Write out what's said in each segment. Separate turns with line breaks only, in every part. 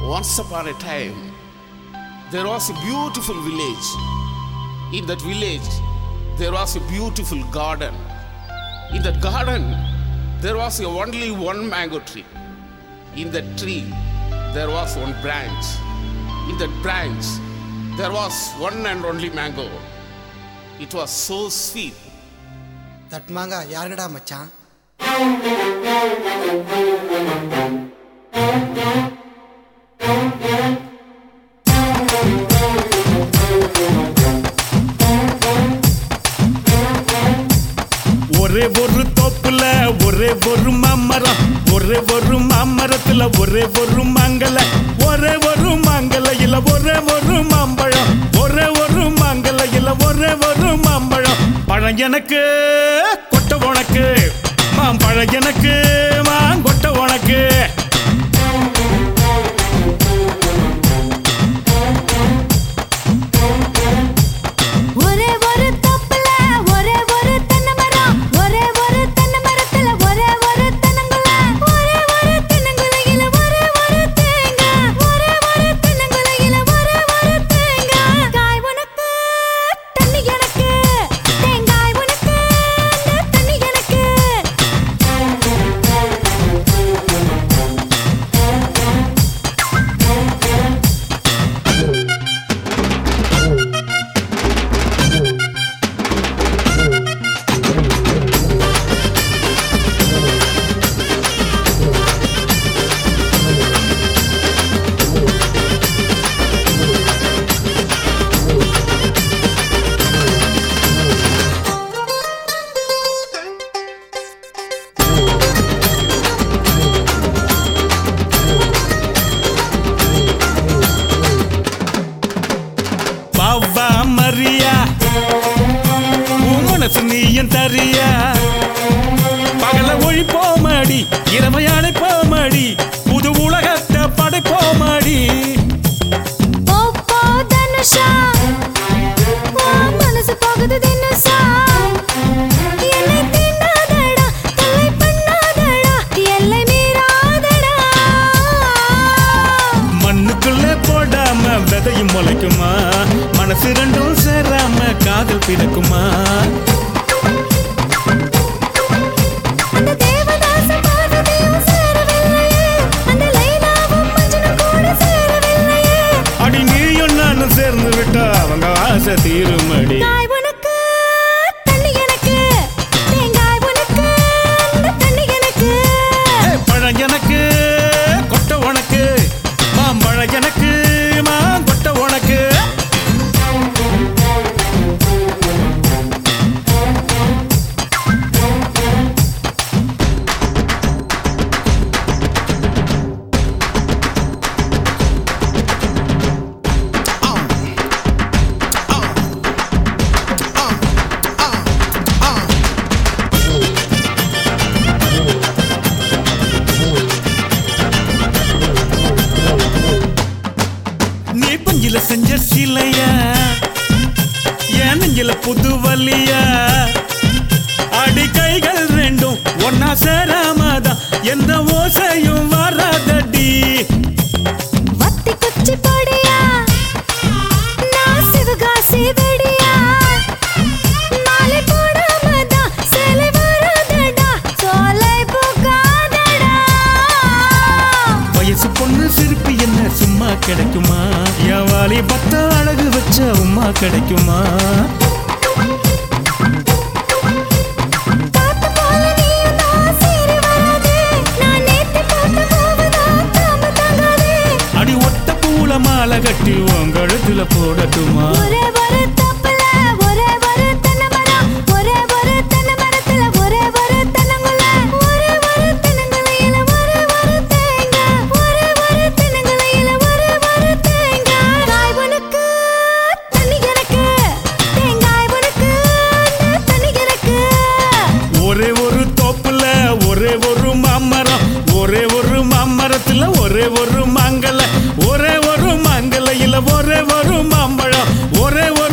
Once upon a time, there was a beautiful village. In that village, there was a beautiful garden. In that garden, there was only one mango tree. In that tree, there was one branch. In that branch, there was one and only mango. It was so sweet.
That manga yarnada machan.
ஒரே ஒரு தோப்புல ஒரே ஒரு மாமரம், ஒரே ஒரு மாமரத்துல ஒரே ஒரு மாங்கல, ஒரே ஒரு மாங்கலையில ஒரே ஒரு மாம்பழம், ஒரே ஒரு மாங்கலையில ஒரே ஒரு மாம்பழம். பழம் எனக்கு கொட்ட உனக்கு, மாம்பழம் எனக்கு மாங்கொட்ட உனக்கு. நீயன் தரியா பகல ஒழிப்போமடி, இரவையானை போமடி, புது உலகத்தை படைப்போமடி.
மனசு போகுது தினசா, என்னை தின்னாதடா, தொல்லை பண்ணாதடா, எல்லை மீறாதடா.
மண்ணுக்குள்ள போடாம விதையும் முளைக்குமா, மனசு ரெண்டும் சேராம காதல் பிறக்குமா. அடி நீயும் நானும் சேர்ந்து விட்டா அவங்க ஆசை தீருமடி. பழம் எனக்கு கொட்ட உனக்கு, மாம்பழம் எனக்கு மாங்கொட்ட உனக்கு. பஞ்சில செஞ்ச சிலையா, என் நெஞ்சில புது வலியா, அடி கைகள் ரெண்டும் ஒன்னா சேராமதான் எந்த ஓசையும் வராதடி.
வத்தி குச்சி பொடியா, நான் சிவகாசி வெடியா, மாலை போடாமதான் சேலை வராதடா, சோலை போகாதடா.
வயசு பொண்ணு சிரிப்பு என்ன சும்மா கிடைக்குமா, என் வாலி பத்த அழகு வச்ச உமா கிடைக்குமா. அடி ஒட்ட பூல மாலை கட்டி உன் கழுத்துல போடட்டுமா. ஒரே ஒரு தோப்புல ஒரே ஒரு மாமரம், ஒரே ஒரு மாமரத்துல ஒரே ஒரு மாங்கல, ஒரே ஒரு மாங்கலையில ஒரே ஒரு மாம்பழம், ஒரே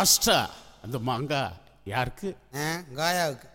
லாஸ்டா அந்த மாங்காய் யாருக்கு?
காயாவுக்கு.